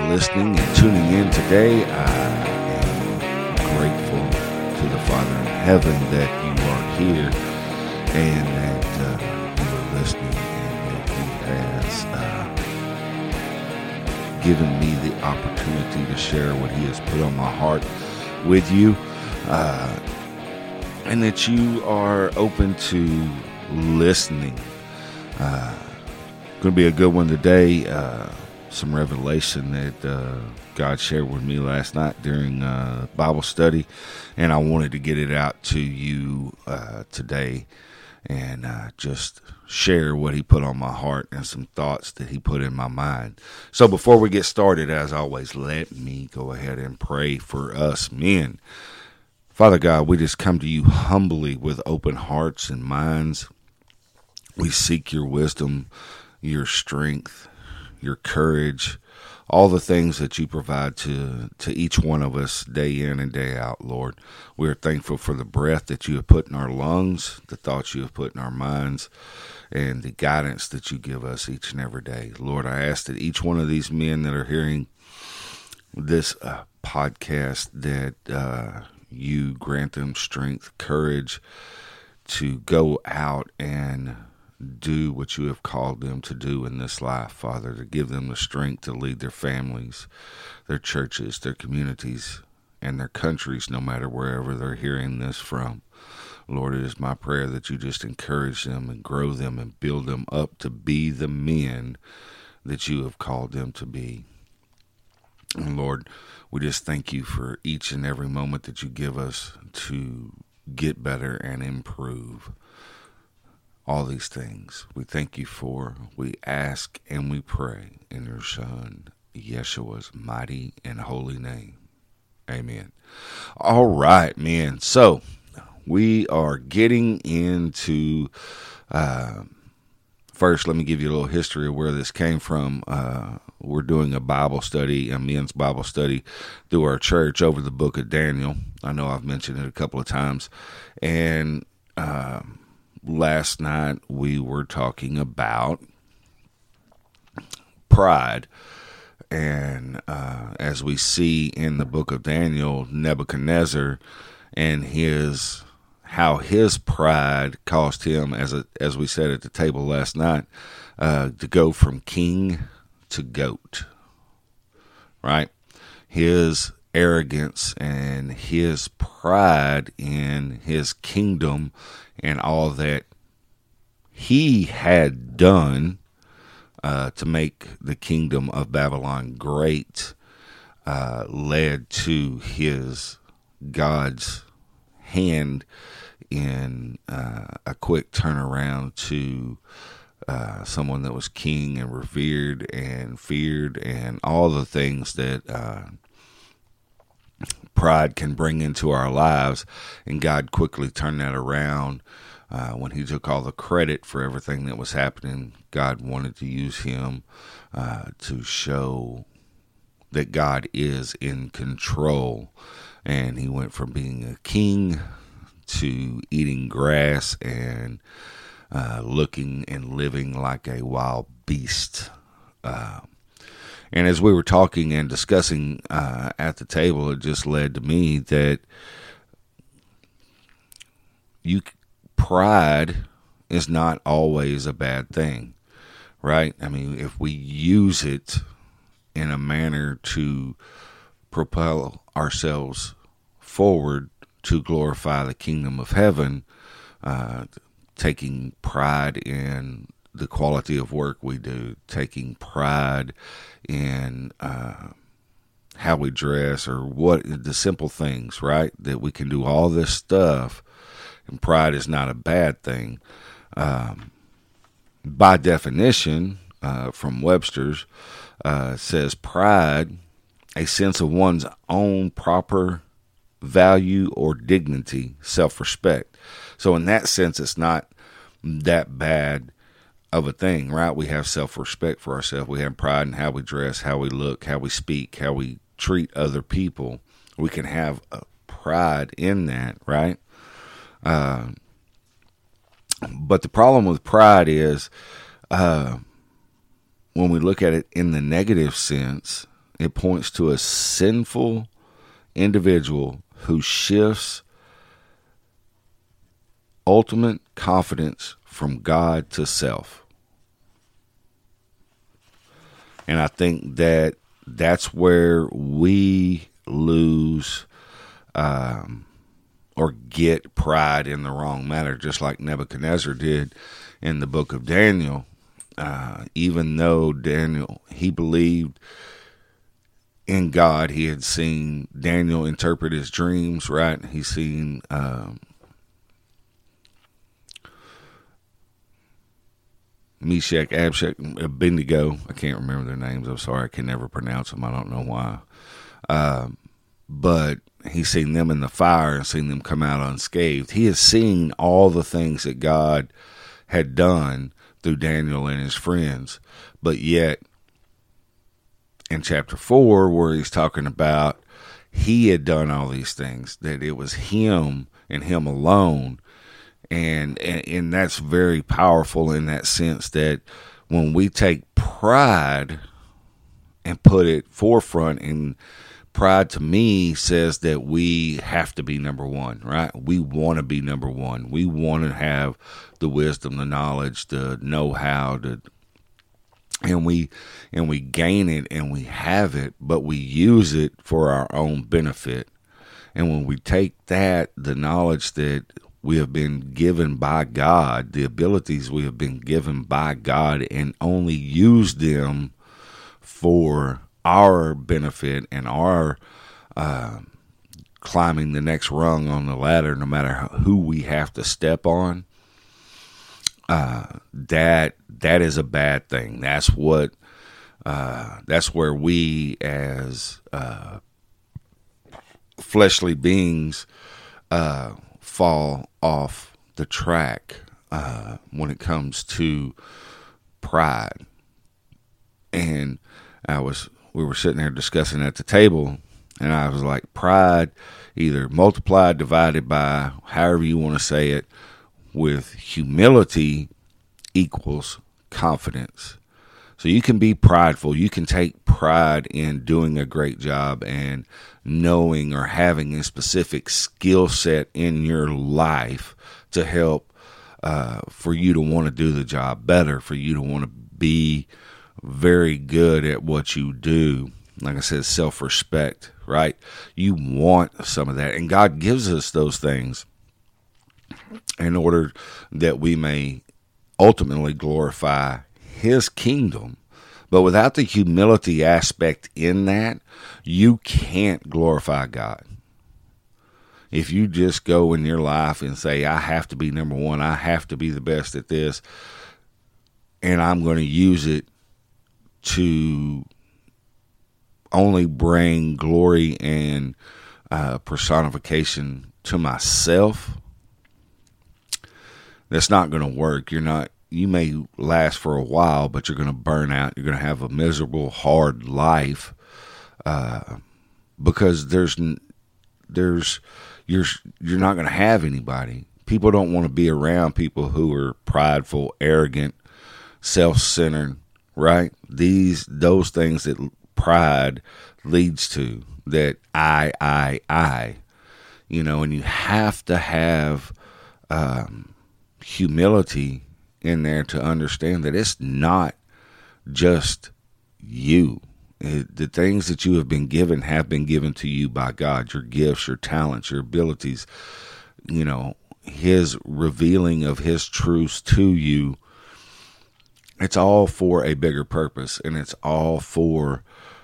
listening and tuning in today. I am grateful to the Father in heaven that you are here and that you are listening and that He has given me the opportunity to share what He has put on my heart with you, and that you are open to listening. Going to be a good one today. Some revelation that God shared with me last night during Bible study, and I wanted to get it out to you today and just share what He put on my heart and some thoughts that He put in my mind. So before we get started, as always, let me go ahead and pray for us men. Father God, we just come to you humbly with open hearts and minds. We seek your wisdom, your strength, your courage, all the things that you provide to each one of us day in and day out, Lord. We are thankful for the breath that you have put in our lungs, the thoughts you have put in our minds, and the guidance that you give us each and every day. Lord, I ask that each one of these men that are hearing this podcast, that you grant them strength, courage to go out and do what you have called them to do in this life, Father, to give them the strength to lead their families, their churches, their communities, and their countries, no matter wherever they're hearing this from. Lord, it is my prayer that you just encourage them and grow them and build them up to be the men that you have called them to be. And Lord, we just thank you for each and every moment that you give us to get better and improve. All these things we thank you for, we ask and we pray in your Son, Yeshua's mighty and holy name. Amen. All right, man. So we are getting into, first, let me give you a little history of where this came from. We're doing a Bible study, a men's Bible study through our church over the book of Daniel. I know I've mentioned it a couple of times. And, last night we were talking about pride, and as we see in the book of Daniel, Nebuchadnezzar and how his pride caused him, as we said at the table last night, to go from king to goat, right? His arrogance and his pride in his kingdom and all that he had done to make the kingdom of Babylon great led to his God's hand in a quick turnaround to someone that was king and revered and feared and all the things that pride can bring into our lives. And God quickly turned that around. When he took all the credit for everything that was happening, God wanted to use him to show that God is in control. And he went from being a king to eating grass and looking and living like a wild beast. And as we were talking and discussing at the table, it just led to me that pride is not always a bad thing, right? I mean, if we use it in a manner to propel ourselves forward to glorify the kingdom of heaven, taking pride in the quality of work we do, taking pride in how we dress or what the simple things, right? That we can do all this stuff, and pride is not a bad thing. By definition, from Webster's, says pride, a sense of one's own proper value or dignity, self-respect. So in that sense, it's not that bad of a thing, right? We have self-respect for ourselves. We have pride in how we dress, how we look, how we speak, how we treat other people. We can have a pride in that, right? But the problem with pride is when we look at it in the negative sense, It points to a sinful individual who shifts ultimate confidence from God to self. And I think that that's where we lose or get pride in the wrong manner, just like Nebuchadnezzar did in the book of Daniel. Even though Daniel, he believed in God, he had seen Daniel interpret his dreams, right? He's seen Meshach, Abshach, Abednego. I can't remember their names. I'm sorry, I can never pronounce them. I don't know why. But he's seen them in the fire and seen them come out unscathed. He has seen all the things that God had done through Daniel and his friends. But yet, in chapter 4, where he's talking about he had done all these things, that it was him and him alone. And that's very powerful in that sense that when we take pride and put it forefront, and pride to me says that we have to be number one, right? We want to be number one. We want to have the wisdom, the knowledge, the know-how, and we gain it and we have it, but we use it for our own benefit. And when we take that, the knowledge that we have been given by God, the abilities we have been given by God, and only use them for our benefit and our climbing the next rung on the ladder, no matter who we have to step on, that is a bad thing. That's where we as fleshly beings fall off the track when it comes to pride. And we were sitting there discussing at the table, and I was like, pride, either multiplied, divided by, however you want to say it, with humility equals confidence. So you can be prideful. You can take pride in doing a great job and knowing or having a specific skill set in your life to help for you to want to do the job better, for you to want to be very good at what you do. Like I said, self-respect, right? You want some of that. And God gives us those things in order that we may ultimately glorify His kingdom. But without the humility aspect in that, you can't glorify God. If you just go in your life and say, I have to be number one, I have to be the best at this, and I'm going to use it to only bring glory and personification to myself, that's not going to work. You may last for a while, but you're going to burn out. You're going to have a miserable, hard life because you're not going to have anybody. People don't want to be around people who are prideful, arrogant, self-centered, right? Those things that pride leads to, that I, and you have to have humility in there to understand that it's not just you. The things that you have been given to you by God, your gifts, your talents, your abilities, His revealing of His truths to you. It's all for a bigger purpose, and it's all for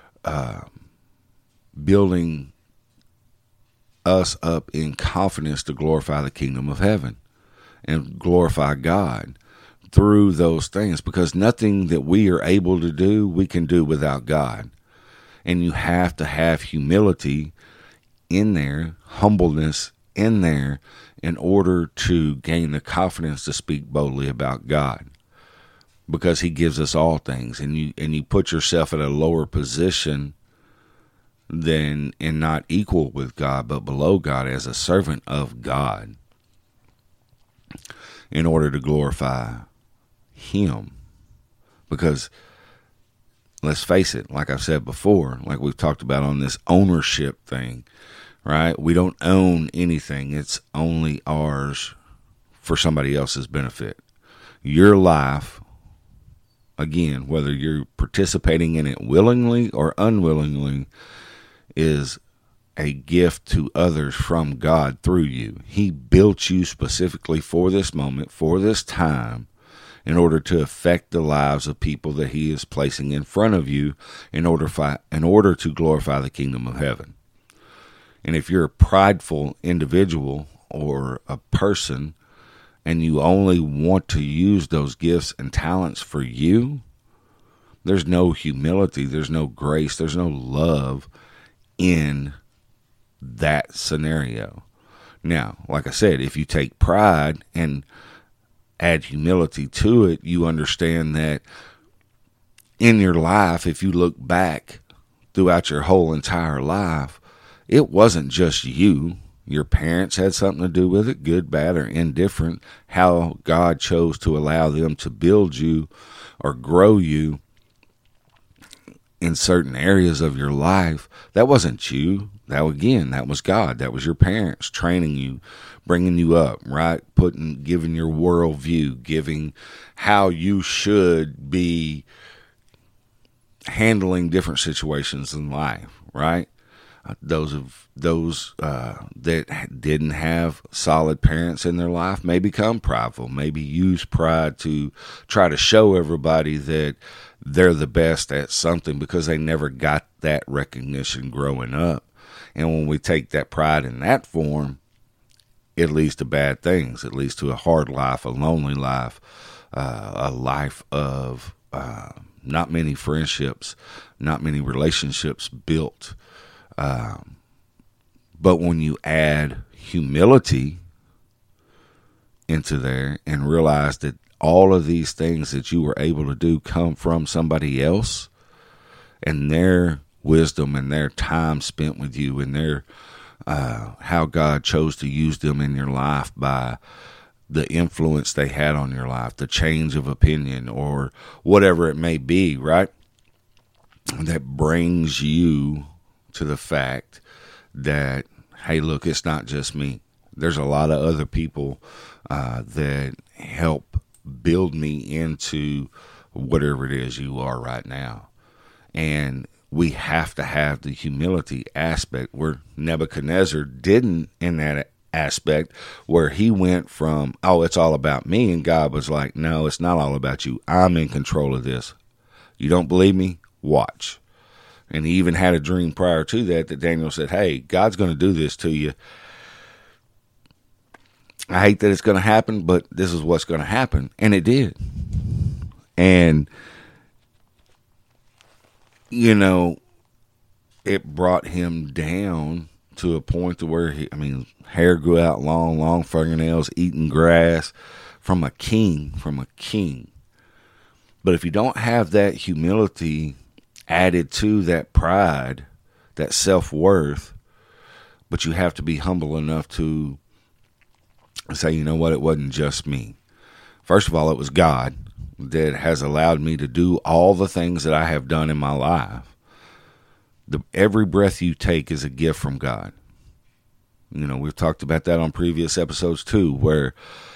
building us up in confidence to glorify the kingdom of heaven and glorify God through those things, because nothing that we are able to do, we can do without God. And you have to have humility in there, humbleness in there, in order to gain the confidence to speak boldly about God, because He gives us all things. And you put yourself at a lower position than, and not equal with God, but below God, as a servant of God, in order to glorify Him. Because let's face it, like I've said before, like we've talked about on this ownership thing, right? We don't own anything. It's only ours for somebody else's benefit. Your life, again, whether you're participating in it willingly or unwillingly, is a gift to others from God through you. He built you specifically for this moment, for this time, in order to affect the lives of people that He is placing in front of you in order to glorify the kingdom of heaven. And if you're a prideful individual or a person and you only want to use those gifts and talents for you, there's no humility, there's no grace, there's no love in that scenario. Now, like I said, if you take pride and add humility to it, you understand that in your life, if you look back throughout your whole entire life, it wasn't just you. Your parents had something to do with it, good, bad, or indifferent. How God chose to allow them to build you or grow you in certain areas of your life, that wasn't you. That was God. That was your parents training you, bringing you up, right? Giving your worldview, giving how you should be handling different situations in life, right? Those that didn't have solid parents in their life may become prideful, maybe use pride to try to show everybody that they're the best at something because they never got that recognition growing up. And when we take that pride in that form, it leads to bad things. It leads to a hard life, a lonely life, a life of not many friendships, not many relationships built. But when you add humility into there and realize that all of these things that you were able to do come from somebody else and their wisdom and their time spent with you and their how God chose to use them in your life by the influence they had on your life, the change of opinion or whatever it may be, right? That brings you to the fact that, hey, look, it's not just me. There's a lot of other people that help build me into whatever it is you are right now. And we have to have the humility aspect where Nebuchadnezzar didn't in that aspect, where he went from, oh, it's all about me. And God was like, no, it's not all about you. I'm in control of this. You don't believe me? Watch. And he even had a dream prior to that Daniel said, hey, God's going to do this to you. I hate that it's going to happen, but this is what's going to happen. And it did. And, you know, it brought him down to a point to where, hair grew out long fingernails, eating grass from a king. But if you don't have that humility added to that pride, that self-worth, but you have to be humble enough to say, you know what, it wasn't just me. First of all, it was God that has allowed me to do all the things that I have done in my life. Every breath you take is a gift from God. You know, we've talked about that on previous episodes too, where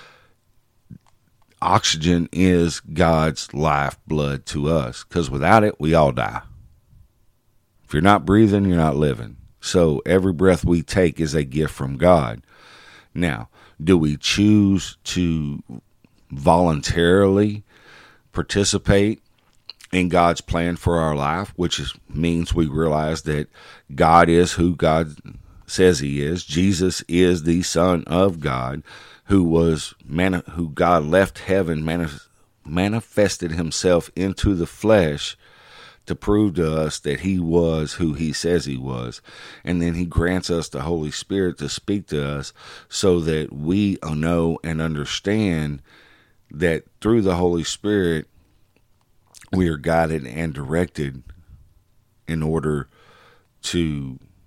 oxygen is God's lifeblood to us, because without it, we all die. If you're not breathing, you're not living. So every breath we take is a gift from God. Now, do we choose to voluntarily participate in God's plan for our life, which means we realize that God is who God says He is. Jesus is the Son of God, who God left heaven, manifested Himself into the flesh to prove to us that He was who He says He was. And then He grants us the Holy Spirit to speak to us so that we know and understand that through the Holy Spirit, we are guided and directed in order to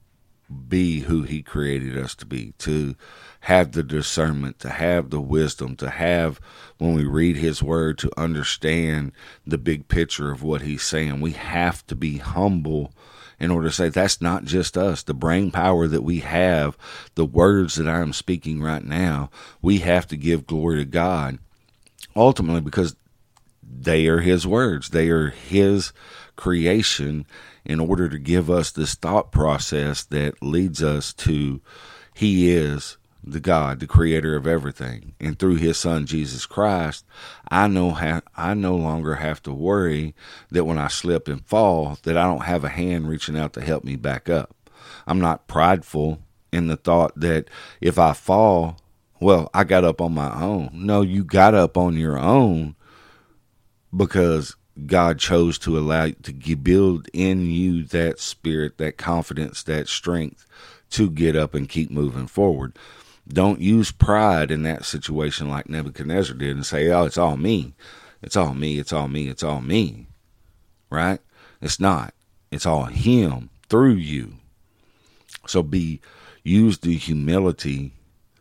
be who he created us to be, to have the discernment, to have the wisdom, to have, when we read his word, to understand the big picture of what he's saying. We have to be humble in order to say that's not just us. The brain power that we have, the words that I'm speaking right now, we have to give glory to God, ultimately, because they are his words. They are his creation, in order to give us this thought process that leads us to he is the God, the creator of everything. And through his son, Jesus Christ, I no longer have to worry that when I slip and fall, that I don't have a hand reaching out to help me back up. I'm not prideful in the thought that if I fall, well, I got up on my own. No, you got up on your own because God chose to allow you to build in you that spirit, that confidence, that strength to get up and keep moving forward. Don't use pride in that situation like Nebuchadnezzar did and say, oh, it's all me. It's all me. It's all me. It's all me. Right? It's not. It's all him through you. So use the humility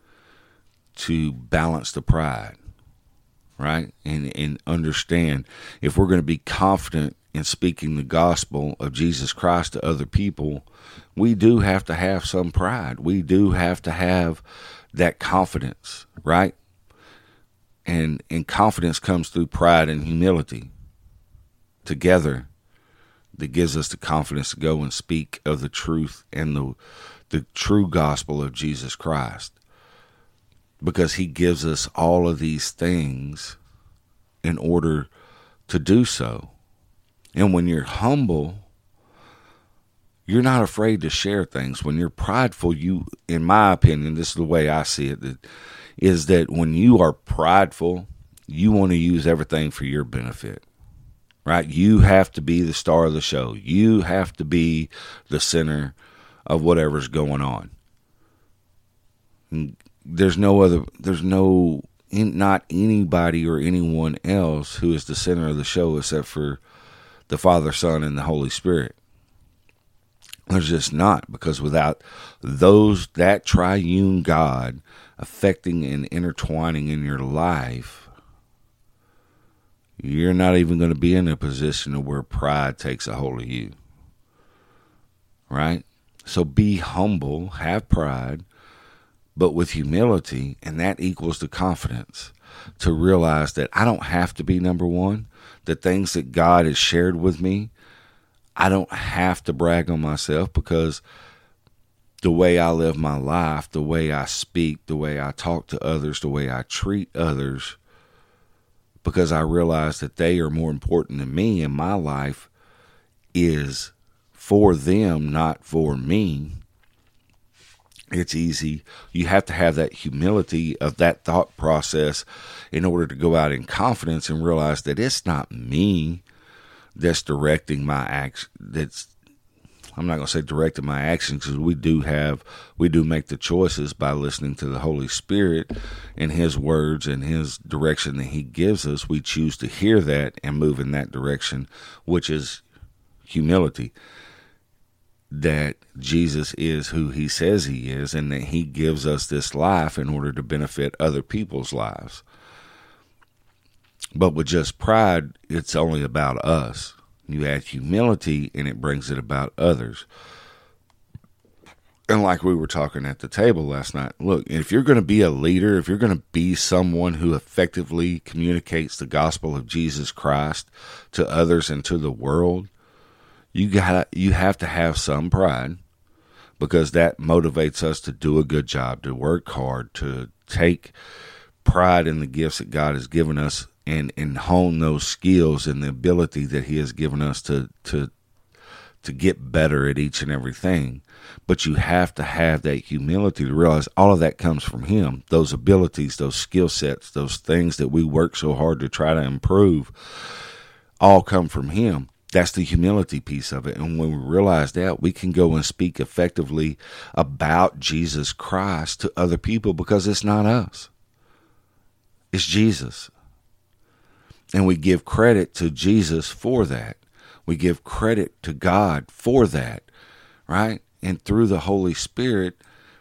to balance the pride. Right? And understand, if we're going to be confident in speaking the gospel of Jesus Christ to other people, we do have to have some pride. We do have to have that confidence, right? And confidence comes through pride and humility together, that gives us the confidence to go and speak of the truth and the true gospel of Jesus Christ. Because he gives us all of these things in order to do so. And when you're humble, you're not afraid to share things. When you're prideful, in my opinion, this is the way I see it, is that when you are prideful, you want to use everything for your benefit. Right? You have to be the star of the show. You have to be the center of whatever's going on. Not anybody or anyone else who is the center of the show except for the Father, Son, and the Holy Spirit. There's just not, because without that triune God affecting and intertwining in your life, you're not even going to be in a position where pride takes a hold of you. Right? So be humble, have pride, but with humility, and that equals the confidence to realize that I don't have to be number one. The things that God has shared with me, I don't have to brag on myself, because the way I live my life, the way I speak, the way I talk to others, the way I treat others, because I realize that they are more important than me, and my life is for them, not for me. It's easy. You have to have that humility of that thought process in order to go out in confidence and realize that it's not me that's directing my action. I'm not going to say directing my actions, because we do make the choices by listening to the Holy Spirit and his words and his direction that he gives us. We choose to hear that and move in that direction, which is humility. That Jesus is who he says he is, and that he gives us this life in order to benefit other people's lives. But with just pride, it's only about us. You add humility, and it brings it about others. And like we were talking at the table last night, look, if you're going to be a leader, if you're going to be someone who effectively communicates the gospel of Jesus Christ to others and to the world, you have to have some pride, because that motivates us to do a good job, to work hard, to take pride in the gifts that God has given us, and hone those skills and the ability that he has given us to get better at each and everything. But you have to have that humility to realize all of that comes from him. Those abilities, those skill sets, those things that we work so hard to try to improve, all come from him. That's the humility piece of it. And when we realize that, we can go and speak effectively about Jesus Christ to other people, because it's not us. It's Jesus. And we give credit to Jesus for that. We give credit to God for that, right? and through the Holy Spirit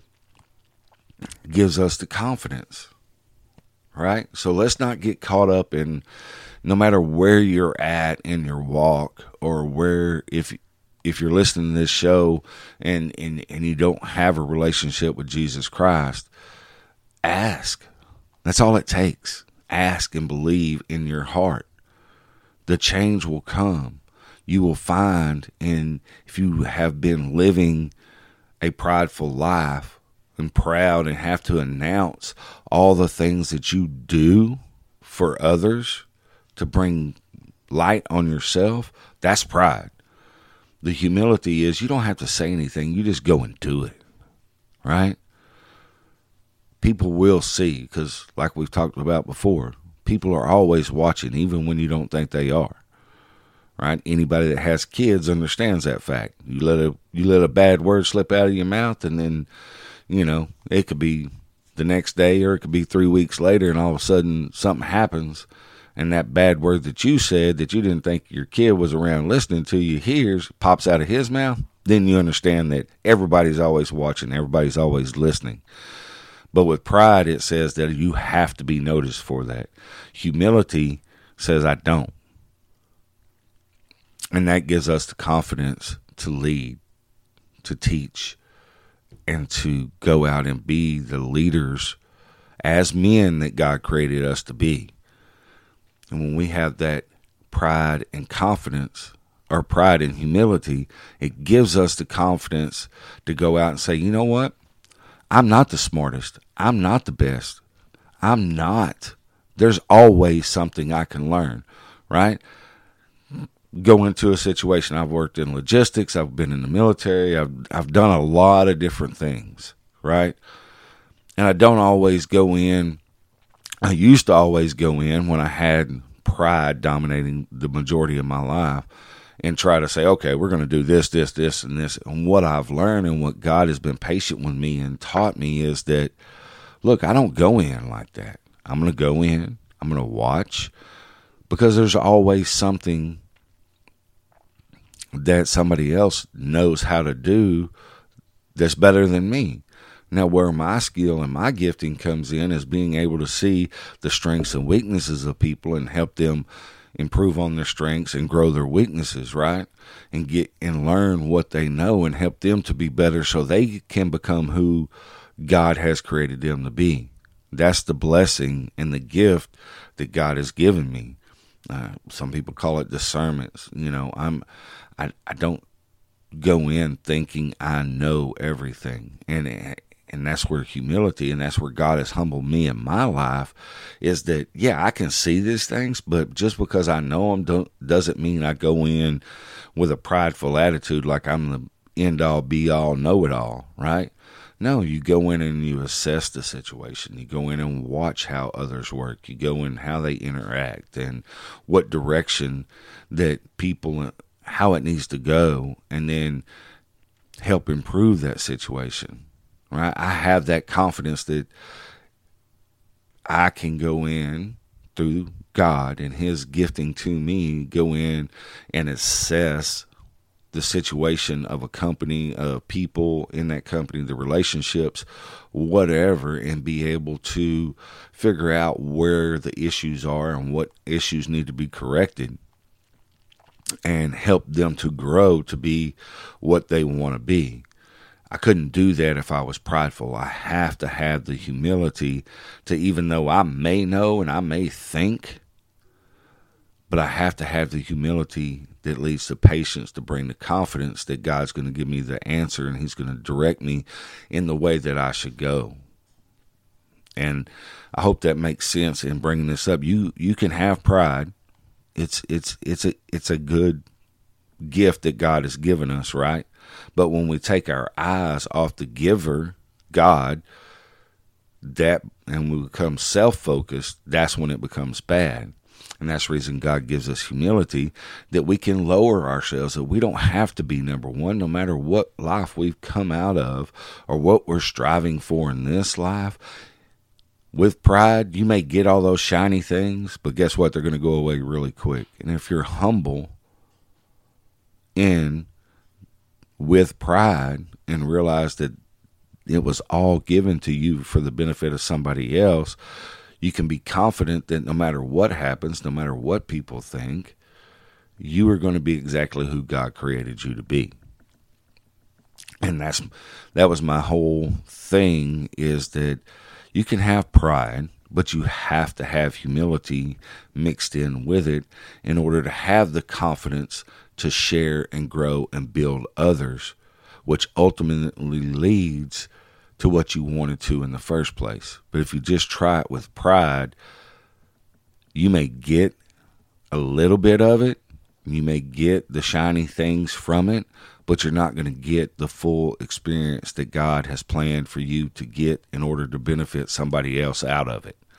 gives us the confidence, right? So let's not get caught up in, no matter where you're at in your walk, or where, if you're listening to this show and you don't have a relationship with Jesus Christ, ask. That's all it takes. Ask and believe in your heart. The change will come. You will find, and if you have been living a prideful life and proud and have to announce all the things that you do for others to bring light on yourself, that's pride. The humility is you don't have to say anything. You just go and do it, right? People will see, because like we've talked about before, people are always watching, even when you don't think they are, right? Anybody that has kids understands that fact. You let a bad word slip out of your mouth, and then, it could be the next day, or it could be 3 weeks later, and all of a sudden something happens, and that bad word that you said that you didn't think your kid was around listening to you hears pops out of his mouth. Then you understand that everybody's always watching, everybody's always listening. But with pride, it says that you have to be noticed for that. Humility says, I don't. And that gives us the confidence to lead, to teach, and to go out and be the leaders as men that God created us to be. And when we have that pride and confidence, or pride and humility, it gives us the confidence to go out and say, you know what? I'm not the smartest. I'm not the best. I'm not. There's always something I can learn, right? Go into a situation. I've worked in logistics. I've been in the military. I've done a lot of different things, right? And I don't always go in. I used to always go in when I had pride dominating the majority of my life and try to say, okay, we're going to do this, this, this, and this. And what I've learned and what God has been patient with me and taught me is that, look, I don't go in like that. I'm going to go in. I'm going to watch, because there's always something that somebody else knows how to do that's better than me. Now, where my skill and my gifting comes in is being able to see the strengths and weaknesses of people and help them improve on their strengths and grow their weaknesses, right? And get and learn what they know and help them to be better so they can become who God has created them to be. That's the blessing and the gift that God has given me. Some people call it discernment. I don't go in thinking I know everything, and that's where humility, and that's where God has humbled me in my life, is that, yeah, I can see these things, but just because I know them doesn't mean I go in with a prideful attitude like I'm the end-all, be-all, know-it-all, right? No, you go in and you assess the situation. You go in and watch how others work. You go in how they interact and what direction that people, how it needs to go, and then help improve that situation. Right? I have that confidence that I can go in through God and His gifting to me, go in and assess the situation of a company, of people in that company, the relationships, whatever, and be able to figure out where the issues are and what issues need to be corrected, and help them to grow to be what they want to be. I couldn't do that if I was prideful. I have to have the humility to, even though I may know and I may think, but I have to have the humility that leads to patience, to bring the confidence that God's going to give me the answer and He's going to direct me in the way that I should go. And I hope that makes sense in bringing this up. You can have pride. It's a good gift that God has given us, right? But when we take our eyes off the giver, God, and we become self-focused, that's when it becomes bad. And that's the reason God gives us humility, that we can lower ourselves, that we don't have to be number one, no matter what life we've come out of or what we're striving for in this life. With pride, you may get all those shiny things, but guess what? They're going to go away really quick. And if you're humble in with pride and realize that it was all given to you for the benefit of somebody else, you can be confident that no matter what happens, no matter what people think, you are going to be exactly who God created you to be. And that was my whole thing, is that you can have pride, but you have to have humility mixed in with it in order to have the confidence to share and grow and build others, which ultimately leads to what you wanted to in the first place. But if you just try it with pride, you may get a little bit of it, you may get the shiny things from it, but you're not going to get the full experience that God has planned for you to get in order to benefit somebody else out of it.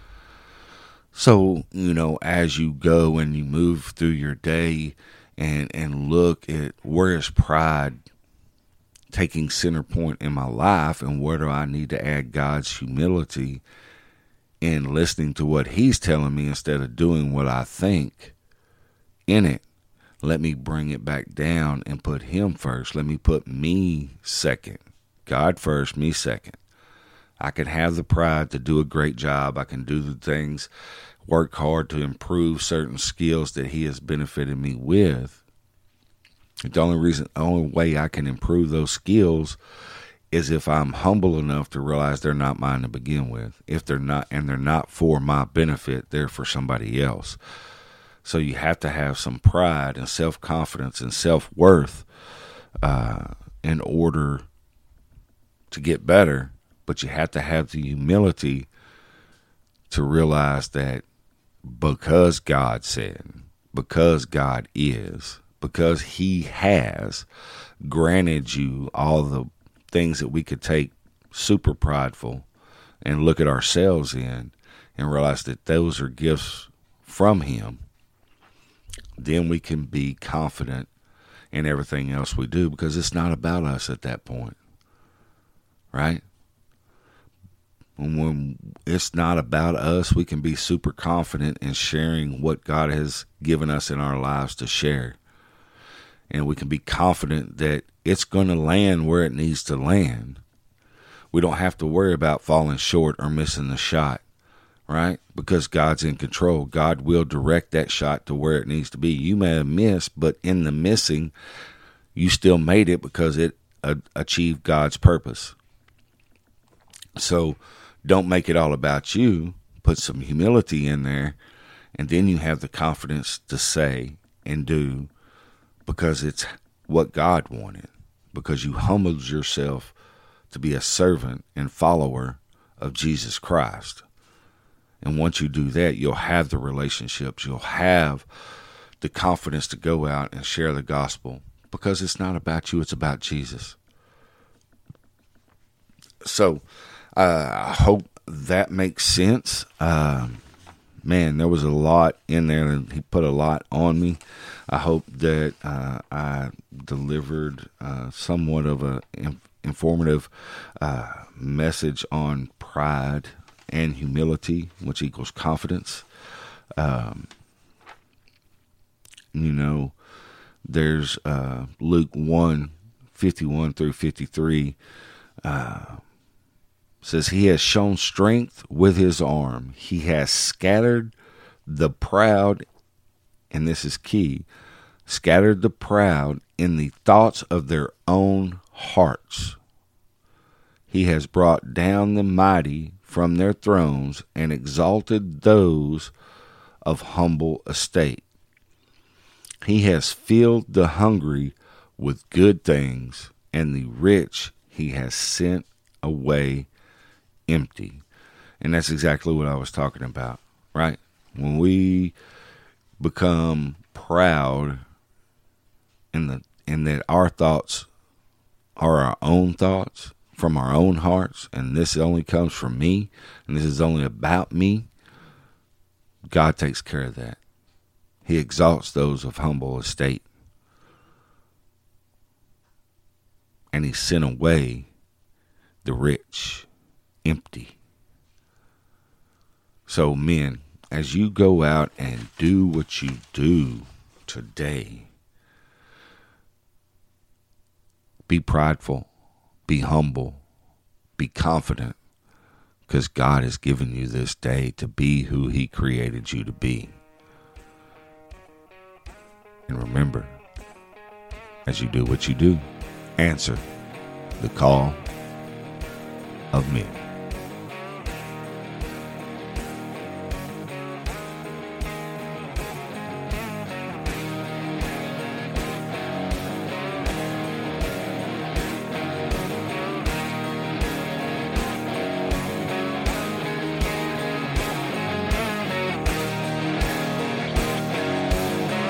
So, as you go and you move through your day and look at where is pride taking center point in my life, and where do I need to add God's humility in listening to what He's telling me instead of doing what I think in it. Let me bring it back down and put Him first. Let me put me second. God first, me second. I can have the pride to do a great job. I can do the things, work hard to improve certain skills that He has benefited me with. The only way I can improve those skills is if I'm humble enough to realize they're not mine to begin with. If they're not, and they're not for my benefit, they're for somebody else. So you have to have some pride and self-confidence and self-worth in order to get better. But you have to have the humility to realize that because God said, because God is, because He has granted you all the things that we could take super prideful and look at ourselves in and realize that those are gifts from Him, then we can be confident in everything else we do, because it's not about us at that point, right? When it's not about us, we can be super confident in sharing what God has given us in our lives to share. And we can be confident that it's going to land where it needs to land. We don't have to worry about falling short or missing the shot, right? Because God's in control. God will direct that shot to where it needs to be. You may have missed, but in the missing, you still made it because it achieved God's purpose. So don't make it all about you. Put some humility in there, and then you have the confidence to say and do because it's what God wanted, because you humbled yourself to be a servant and follower of Jesus Christ. And once you do that, you'll have the relationships, you'll have the confidence to go out and share the gospel, because it's not about you, it's about Jesus. So I hope that makes sense. Man, there was a lot in there, and he put a lot on me. I hope that I delivered somewhat of a informative message on pride and humility, which equals confidence. There's Luke 1:51 through 53. Says, He has shown strength with His arm. He has scattered the proud, and this is key, scattered the proud in the thoughts of their own hearts. He has brought down the mighty from their thrones and exalted those of humble estate. He has filled the hungry with good things, and the rich He has sent away empty. And that's exactly what I was talking about, right? When we become proud in that our thoughts are our own thoughts from our own hearts, and this only comes from me, and this is only about me, God takes care of that. He exalts those of humble estate. And He sent away the rich empty. So men, as you go out and do what you do today, Be prideful. Be humble. Be confident. Because God has given you this day to be who He created you to be. And remember, as you do what you do, answer the call of men.